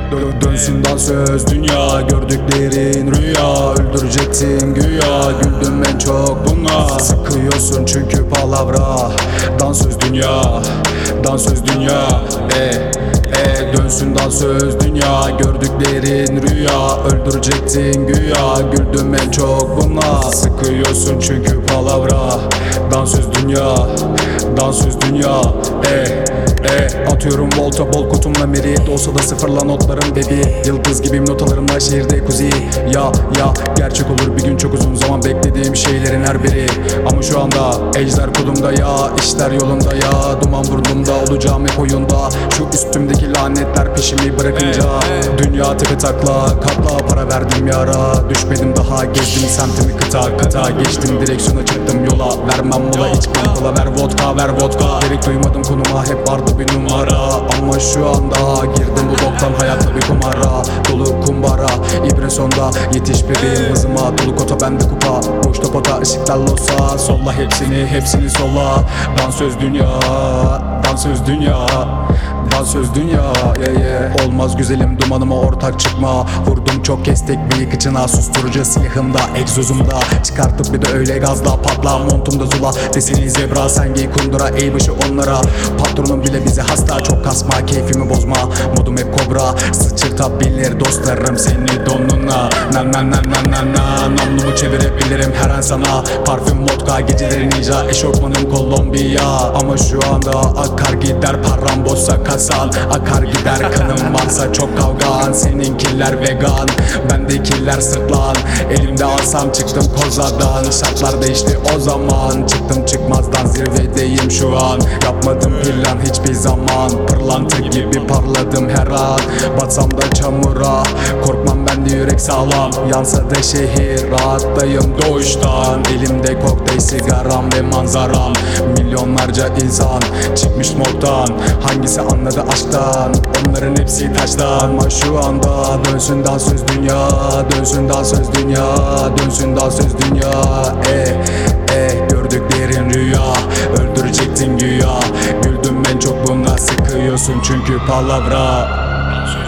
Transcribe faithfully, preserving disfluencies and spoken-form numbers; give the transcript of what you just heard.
Dö Dönsün dansöz dünya, gördüklerin rüya. Öldürecektin güya, güldüm en çok buna. Sıkıyorsun çünkü palavra. Dansöz dünya, dansöz dünya. E e dönsün dansöz dünya, gördüklerin rüya. Öldürecektin güya, güldüm en çok buna. Sıkıyorsun çünkü palavra. Dansöz dünya, dansöz dünya. E E atıyorum volta bol kutumla merit. Olsa da sıfırla notlarım baby. Yıldız gibiyim notalarımla şehirde kuzi. Ya ya gerçek olur bir gün, çok uzun zaman beklediğim şeylerin her biri. Ama şu anda ejder kolumda ya, işler yolunda ya. Duman burnumda, olacağım hep oyunda. Şu üstümdeki lanetler peşimi bırakınca. Dünya tepe takla, katla para verdim yara. Düşmedim daha, gezdim semtimi kıta kıta. Geçtim direksiyona, çıktım yola. Vermem mola, içmem kola, ver vodka ver vodka. Gerek duymadım konuma, hep vardı bir numara. Ama şu anda girdim bu boktan hayatla bir kumara. Dolu kumbara, ibre sonda. Yetiş bebeğim hızıma, dolu kota bende kupa. Boşta pota, ışıklar losa. Solla hepsini, hepsini solla. Dansöz dünya, dansöz dünya. Dansöz dünya, yeah yeah. Olmaz güzelim dumanıma ortak çıkma. Vurdum çok kez tekmeyi kıçına, susturucu silahımda, egzozumda. Çıkartıp bir de öyle gazla patla. Montumda zula, deseni zebra. Sen giy kundura, eğ başı onlara. Patronum bile bize hasta, çok kasma keyfimi bozma. Modum hep kobra, sıçırtabilir dostlarım seni donuna. Na na na na na na. Namlumu çevirebilirim her an sana. Parfüm vodka, geceleri ninja, eşofmanım Kolombiya. Ama şu anda akar gider param bozsa kasan. Akar gider kanım varsa çok kavgan. Seninkiler vegan, bendekiler sırtlan. Elimde alsam çıktım kozadan. Şartlar değişti o zaman, çıktım çıkmazdan zirvedeyim şu an. Yapmadım plan hiçbir zaman, pırlanta gibi parladım her an. Batsam da çamura, korkmam bende yürek sağlam. Yansa da şehir, rahattayım doğuştan. Elimde kokteyl sigaram ve manzaram. Milyonlarca insan çıkmış moddan. Hangisi anladı aşktan? Onların hepsi taştan. Ama şu anda dönsün dansöz dünya, dönsün dansöz dünya, dönsün dansöz dünya. E e gördüklerin rüya. Öldürecektin güya, güldüm en çok buna. Sıkıyorsun çünkü palavra.